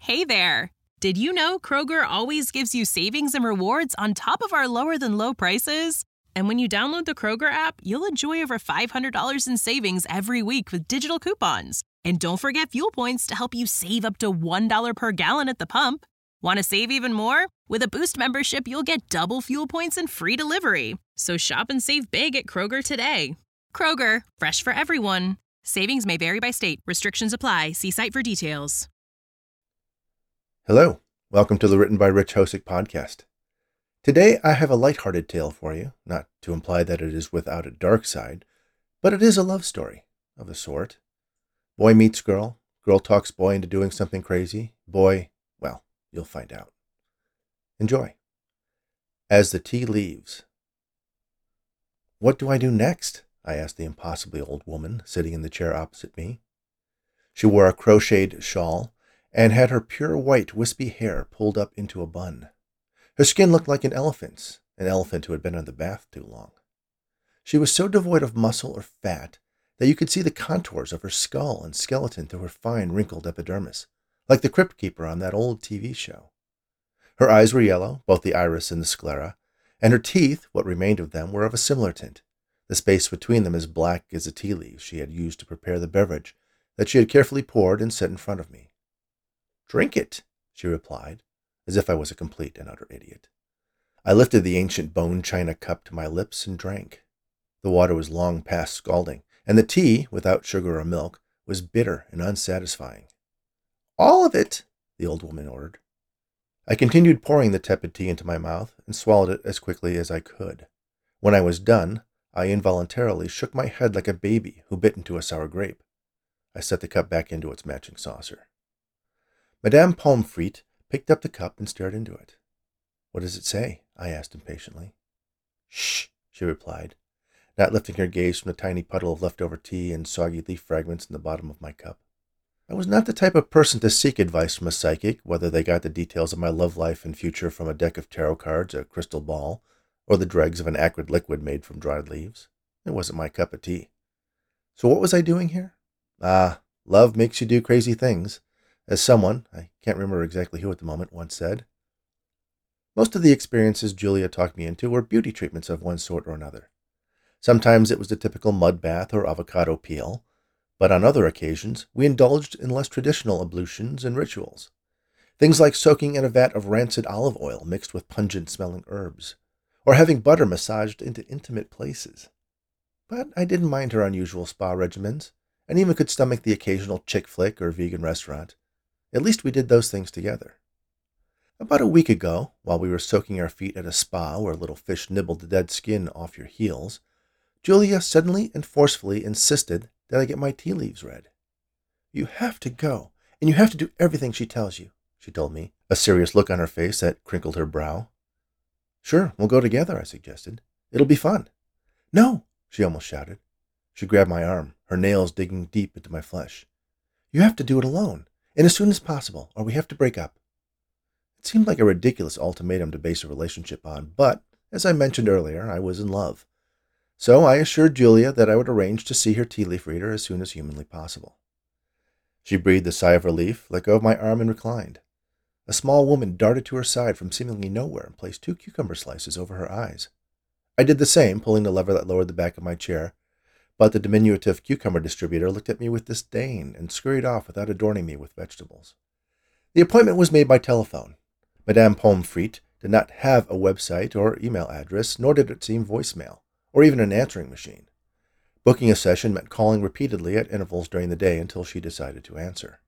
Hey there! Did you know Kroger always gives you savings and rewards on top of our lower-than-low prices? And when you download the Kroger app, you'll enjoy over $500 in savings every week with digital coupons. And don't forget fuel points to help you save up to $1 per gallon at the pump. Want to save even more? With a Boost membership, you'll get double fuel points and free delivery. So shop and save big at Kroger today. Kroger, fresh for everyone. Savings may vary by state. Restrictions apply. See site for details. Hello, welcome to the Written by Rich Hosick podcast. Today I have a lighthearted tale for you, not to imply that it is without a dark side, but it is a love story, of a sort. Boy meets girl, girl talks boy into doing something crazy, boy, well, you'll find out. Enjoy. As the tea leaves. What do I do next? I asked the impossibly old woman sitting in the chair opposite me. She wore a crocheted shawl and had her pure white wispy hair pulled up into a bun. Her skin looked like an elephant's, an elephant who had been in the bath too long. She was so devoid of muscle or fat that you could see the contours of her skull and skeleton through her fine, wrinkled epidermis, like the crypt keeper on that old TV show. Her eyes were yellow, both the iris and the sclera, and her teeth, what remained of them, were of a similar tint, the space between them as black as the tea leaves she had used to prepare the beverage that she had carefully poured and set in front of me. "Drink it," she replied, as if I was a complete and utter idiot. I lifted the ancient bone china cup to my lips and drank. The water was long past scalding, and the tea, without sugar or milk, was bitter and unsatisfying. "All of it," the old woman ordered. I continued pouring the tepid tea into my mouth and swallowed it as quickly as I could. When I was done, I involuntarily shook my head like a baby who bit into a sour grape. I set the cup back into its matching saucer. Madame Pomfret picked up the cup and stared into it. "What does it say?" I asked impatiently. "Shh," she replied, not lifting her gaze from the tiny puddle of leftover tea and soggy leaf fragments in the bottom of my cup. I was not the type of person to seek advice from a psychic, whether they got the details of my love life and future from a deck of tarot cards, a crystal ball, or the dregs of an acrid liquid made from dried leaves. It wasn't my cup of tea. So what was I doing here? Love makes you do crazy things, as someone, I can't remember exactly who at the moment, once said. Most of the experiences Julia talked me into were beauty treatments of one sort or another. Sometimes it was the typical mud bath or avocado peel, but on other occasions we indulged in less traditional ablutions and rituals. Things like soaking in a vat of rancid olive oil mixed with pungent-smelling herbs, or having butter massaged into intimate places. But I didn't mind her unusual spa regimens, and even could stomach the occasional chick flick or vegan restaurant. At least we did those things together. About a week ago, while we were soaking our feet at a spa where little fish nibbled the dead skin off your heels, Julia suddenly and forcefully insisted that I get my tea leaves read. "You have to go, and you have to do everything she tells you," she told me, a serious look on her face that crinkled her brow. "Sure, we'll go together," I suggested. "It'll be fun." "No," she almost shouted. She grabbed my arm, her nails digging deep into my flesh. "You have to do it alone, and as soon as possible, or we have to break up." It seemed like a ridiculous ultimatum to base a relationship on, but, as I mentioned earlier, I was in love. So I assured Julia that I would arrange to see her tea leaf reader as soon as humanly possible. She breathed a sigh of relief, let go of my arm, and reclined. A small woman darted to her side from seemingly nowhere and placed 2 cucumber slices over her eyes. I did the same, pulling the lever that lowered the back of my chair, but the diminutive cucumber distributor looked at me with disdain and scurried off without adorning me with vegetables. The appointment was made by telephone. Madame Pomfret did not have a website or email address, nor did it seem voicemail, or even an answering machine. Booking a session meant calling repeatedly at intervals during the day until she decided to answer.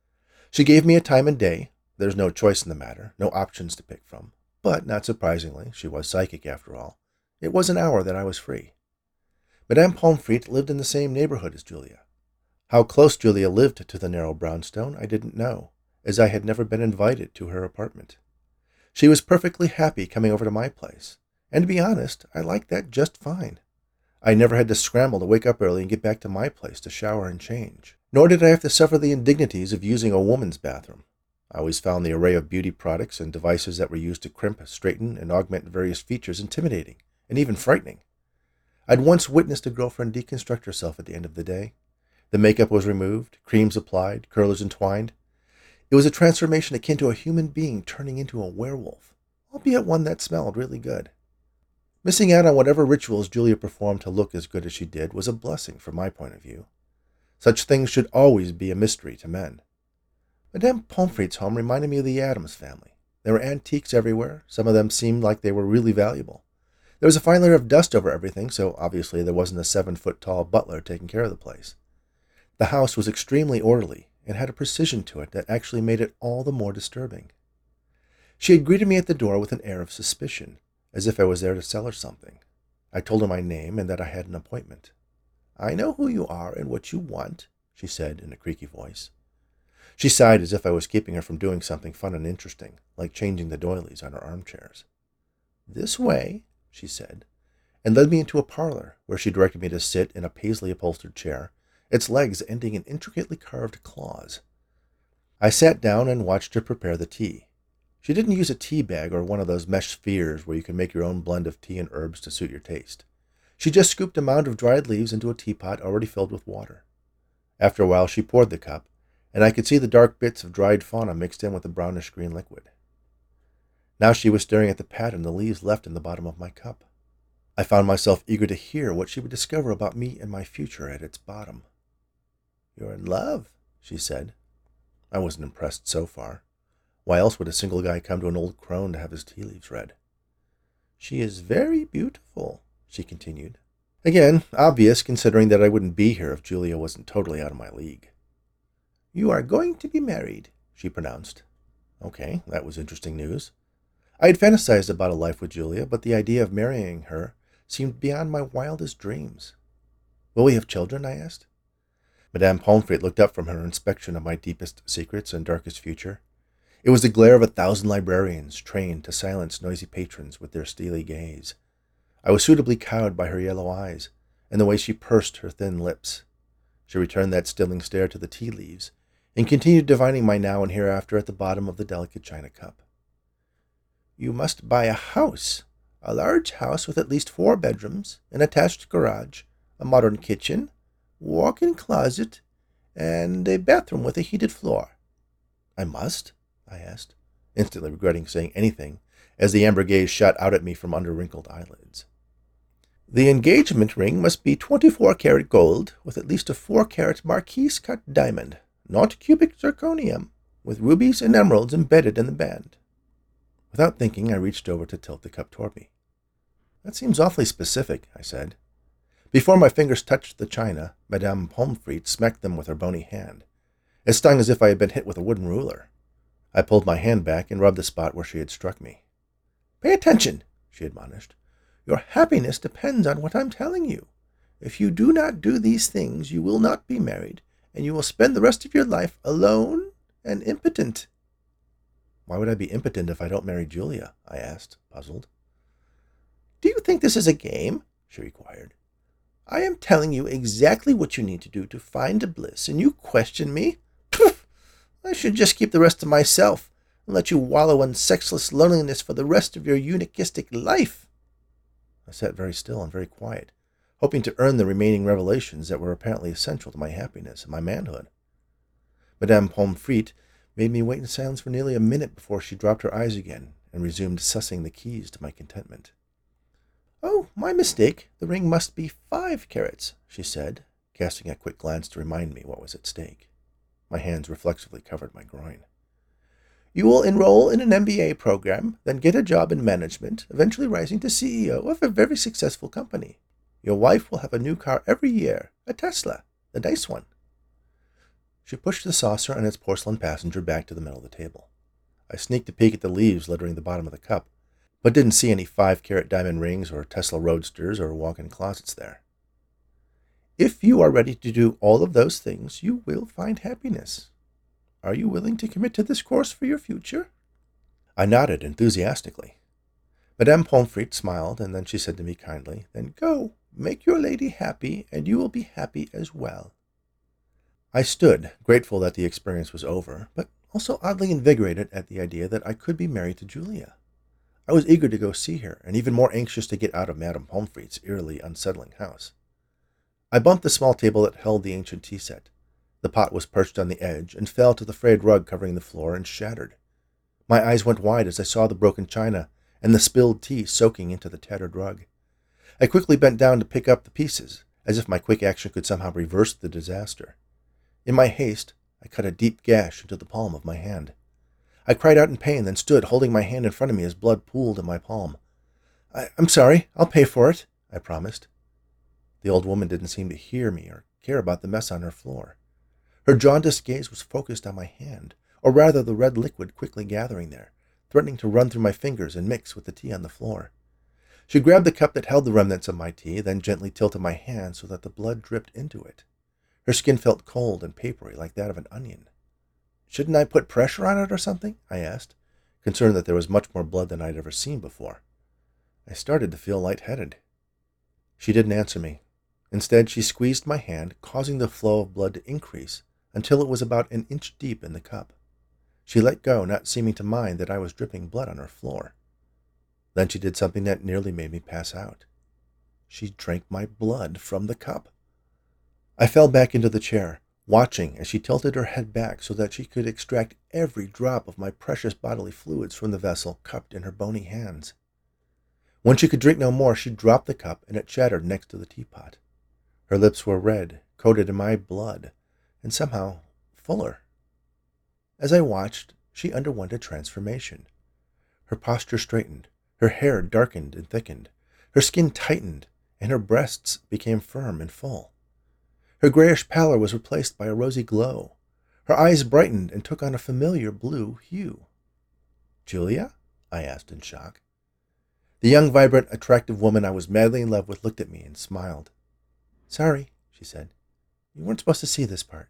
She gave me a time and day. There's no choice in the matter, no options to pick from. But, not surprisingly, she was psychic after all. It was an hour that I was free. Madame Pomfret lived in the same neighborhood as Julia. How close Julia lived to the narrow brownstone I didn't know, as I had never been invited to her apartment. She was perfectly happy coming over to my place, and to be honest, I liked that just fine. I never had to scramble to wake up early and get back to my place to shower and change, nor did I have to suffer the indignities of using a woman's bathroom. I always found the array of beauty products and devices that were used to crimp, straighten, and augment various features intimidating and even frightening. I'd once witnessed a girlfriend deconstruct herself at the end of the day. The makeup was removed, creams applied, curlers entwined. It was a transformation akin to a human being turning into a werewolf, albeit one that smelled really good. Missing out on whatever rituals Julia performed to look as good as she did was a blessing from my point of view. Such things should always be a mystery to men. Madame Pomfret's home reminded me of the Addams family. There were antiques everywhere. Some of them seemed like they were really valuable. There was a fine layer of dust over everything, so obviously there wasn't a 7-foot-tall butler taking care of the place. The house was extremely orderly and had a precision to it that actually made it all the more disturbing. She had greeted me at the door with an air of suspicion, as if I was there to sell her something. I told her my name and that I had an appointment. "I know who you are and what you want," she said in a creaky voice. She sighed as if I was keeping her from doing something fun and interesting, like changing the doilies on her armchairs. "This way," she said, and led me into a parlor where she directed me to sit in a paisley-upholstered chair, its legs ending in intricately carved claws. I sat down and watched her prepare the tea. She didn't use a tea bag or one of those mesh spheres where you can make your own blend of tea and herbs to suit your taste. She just scooped a mound of dried leaves into a teapot already filled with water. After a while she poured the cup, and I could see the dark bits of dried fauna mixed in with the brownish-green liquid. Now she was staring at the pattern the leaves left in the bottom of my cup. I found myself eager to hear what she would discover about me and my future at its bottom. "You're in love," she said. I wasn't impressed so far. Why else would a single guy come to an old crone to have his tea leaves read? "She is very beautiful," she continued. Again, obvious considering that I wouldn't be here if Julia wasn't totally out of my league. "You are going to be married," she pronounced. Okay, that was interesting news. I had fantasized about a life with Julia, but the idea of marrying her seemed beyond my wildest dreams. "Will we have children?" I asked. Madame Pomfret looked up from her inspection of my deepest secrets and darkest future. It was the glare of 1,000 librarians trained to silence noisy patrons with their steely gaze. I was suitably cowed by her yellow eyes and the way she pursed her thin lips. She returned that stilling stare to the tea leaves and continued divining my now and hereafter at the bottom of the delicate china cup. "You must buy a house, a large house with at least 4 bedrooms, an attached garage, a modern kitchen, walk-in closet, and a bathroom with a heated floor." "I must?" I asked, instantly regretting saying anything, as the amber gaze shot out at me from under wrinkled eyelids. "The engagement ring must be 24-karat gold, with at least a 4-karat marquise-cut diamond, not cubic zirconium, with rubies and emeralds embedded in the band." Without thinking, I reached over to tilt the cup toward me. "That seems awfully specific," I said. Before my fingers touched the china, Madame Pomfret smacked them with her bony hand. It stung as if I had been hit with a wooden ruler. I pulled my hand back and rubbed the spot where she had struck me. "Pay attention," she admonished. "Your happiness depends on what I'm telling you. If you do not do these things, you will not be married, and you will spend the rest of your life alone and impotent." "Why would I be impotent if I don't marry Julia?" I asked, puzzled. "Do you think this is a game?" she required. "I am telling you exactly what you need to do to find bliss, and you question me? Poof! I should just keep the rest to myself and let you wallow in sexless loneliness for the rest of your eunuchistic life." I sat very still and very quiet, hoping to earn the remaining revelations that were apparently essential to my happiness and my manhood. Madame Pomfret made me wait in silence for nearly a minute before she dropped her eyes again and resumed sussing the keys to my contentment. "Oh, my mistake. The ring must be 5 carats, she said, casting a quick glance to remind me what was at stake. My hands reflexively covered my groin. "You will enroll in an MBA program, then get a job in management, eventually rising to CEO of a very successful company. Your wife will have a new car every year, a Tesla, the nice one." She pushed the saucer and its porcelain passenger back to the middle of the table. I sneaked a peek at the leaves littering the bottom of the cup, but didn't see any 5-carat diamond rings or Tesla roadsters or walk-in closets there. "If you are ready to do all of those things, you will find happiness. Are you willing to commit to this course for your future?" I nodded enthusiastically. Madame Pomfret smiled, and then she said to me kindly, "Then go, make your lady happy, and you will be happy as well." I stood, grateful that the experience was over, but also oddly invigorated at the idea that I could be married to Julia. I was eager to go see her, and even more anxious to get out of Madame Pomfret's eerily unsettling house. I bumped the small table that held the ancient tea set. The pot was perched on the edge and fell to the frayed rug covering the floor and shattered. My eyes went wide as I saw the broken china and the spilled tea soaking into the tattered rug. I quickly bent down to pick up the pieces, as if my quick action could somehow reverse the disaster. In my haste, I cut a deep gash into the palm of my hand. I cried out in pain, then stood holding my hand in front of me as blood pooled in my palm. I'm sorry, I'll pay for it, I promised. The old woman didn't seem to hear me or care about the mess on her floor. Her jaundiced gaze was focused on my hand, or rather the red liquid quickly gathering there, threatening to run through my fingers and mix with the tea on the floor. She grabbed the cup that held the remnants of my tea, then gently tilted my hand so that the blood dripped into it. Her skin felt cold and papery like that of an onion. Shouldn't I put pressure on it or something? I asked, concerned that there was much more blood than I'd ever seen before. I started to feel lightheaded. She didn't answer me. Instead, she squeezed my hand, causing the flow of blood to increase until it was about an inch deep in the cup. She let go, not seeming to mind that I was dripping blood on her floor. Then she did something that nearly made me pass out. She drank my blood from the cup. I fell back into the chair, watching as she tilted her head back so that she could extract every drop of my precious bodily fluids from the vessel cupped in her bony hands. When she could drink no more, she dropped the cup and it shattered next to the teapot. Her lips were red, coated in my blood, and somehow fuller. As I watched, she underwent a transformation. Her posture straightened, her hair darkened and thickened, her skin tightened, and her breasts became firm and full. Her grayish pallor was replaced by a rosy glow. Her eyes brightened and took on a familiar blue hue. "Julia?" I asked in shock. The young, vibrant, attractive woman I was madly in love with looked at me and smiled. "Sorry," she said. "You weren't supposed to see this part."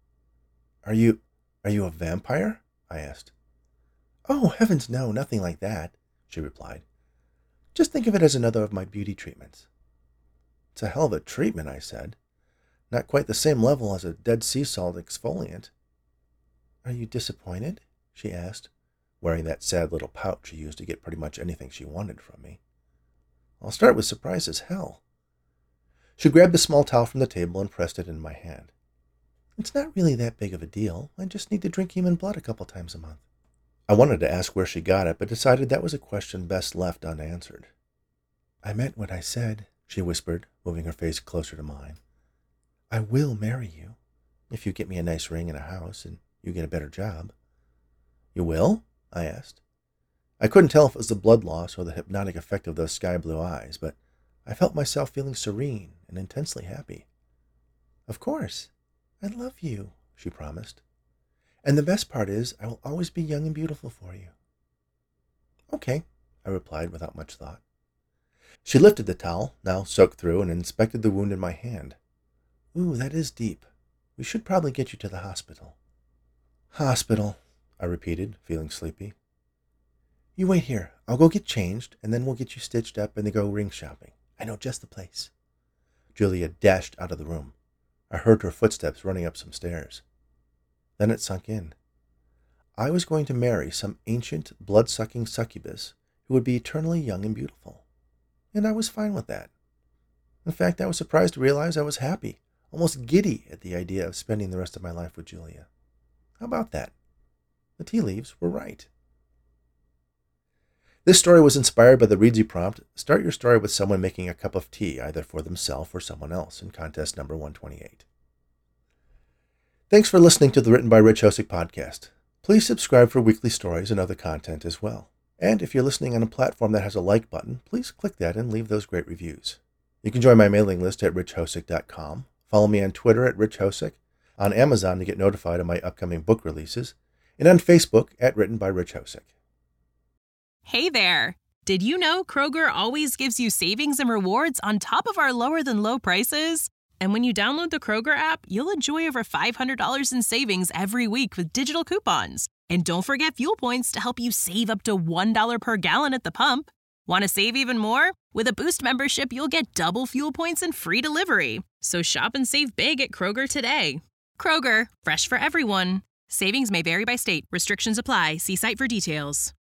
Are you a vampire?" I asked. "Oh, heavens no, nothing like that," she replied. "Just think of it as another of my beauty treatments." "It's a hell of a treatment," I said. "Not quite the same level as a Dead Sea salt exfoliant." "Are you disappointed?" she asked, wearing that sad little pout she used to get pretty much anything she wanted from me. "I'll start with surprise as hell." She grabbed a small towel from the table and pressed it in my hand. "It's not really that big of a deal. I just need to drink human blood a couple times a month." I wanted to ask where she got it, but decided that was a question best left unanswered. "I meant what I said," she whispered, moving her face closer to mine. "I will marry you, if you get me a nice ring and a house, and you get a better job." "You will?" I asked. I couldn't tell if it was the blood loss or the hypnotic effect of those sky-blue eyes, but I felt myself feeling serene and intensely happy. "Of course. I love you," she promised. "And the best part is I will always be young and beautiful for you." "Okay," I replied without much thought. She lifted the towel, now soaked through, and inspected the wound in my hand. "Ooh, that is deep. We should probably get you to the hospital." "Hospital," I repeated, feeling sleepy. "You wait here. I'll go get changed, and then we'll get you stitched up and go ring shopping. I know just the place." Julia dashed out of the room. I heard her footsteps running up some stairs. Then it sunk in. I was going to marry some ancient, blood-sucking succubus who would be eternally young and beautiful. And I was fine with that. In fact, I was surprised to realize I was happy, almost giddy at the idea of spending the rest of my life with Julia. How about that? The tea leaves were right. This story was inspired by the Readsy prompt, "Start your story with someone making a cup of tea, either for themselves or someone else," in contest number 128. Thanks for listening to the Written by Rich Hosick podcast. Please subscribe for weekly stories and other content as well. And if you're listening on a platform that has a like button, please click that and leave those great reviews. You can join my mailing list at richhosick.com, follow me on Twitter at richhosick, on Amazon to get notified of my upcoming book releases, and on Facebook at Written by Rich Hosick. Hey there! Did you know Kroger always gives you savings and rewards on top of our lower-than-low prices? And when you download the Kroger app, you'll enjoy over $500 in savings every week with digital coupons. And don't forget fuel points to help you save up to $1 per gallon at the pump. Want to save even more? With a Boost membership, you'll get double fuel points and free delivery. So shop and save big at Kroger today. Kroger, fresh for everyone. Savings may vary by state. Restrictions apply. See site for details.